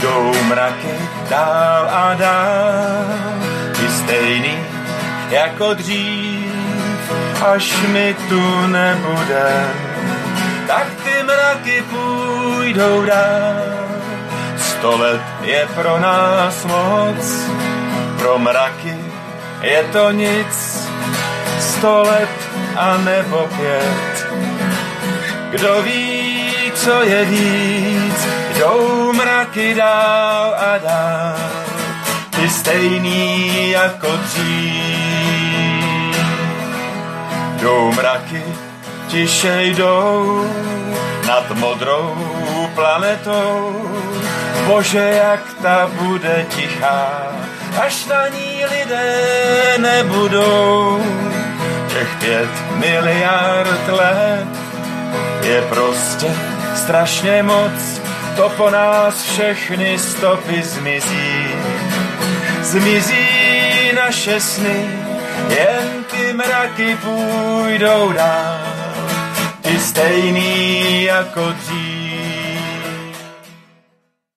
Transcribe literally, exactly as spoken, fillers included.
jdou mraky dál a dál, ty stejný jako dřív, až mi tu nebudem, tak ty mraky půjdou dál. Sto let je pro nás moc, pro mraky je to nic, sto let a nebo pět. Kdo ví, co je víc, jdou mraky dál a dál, ty stejný jako dřív. Jdou mraky, tiše jdou nad modrou planetou, Bože, jak ta bude tichá, až na ní lidé nebudou. Těch pět miliard let je prostě strašně moc, to po nás všechny stopy zmizí. Zmizí naše sny, jen ty mraky půjdou dál, ty stejný jako dřív.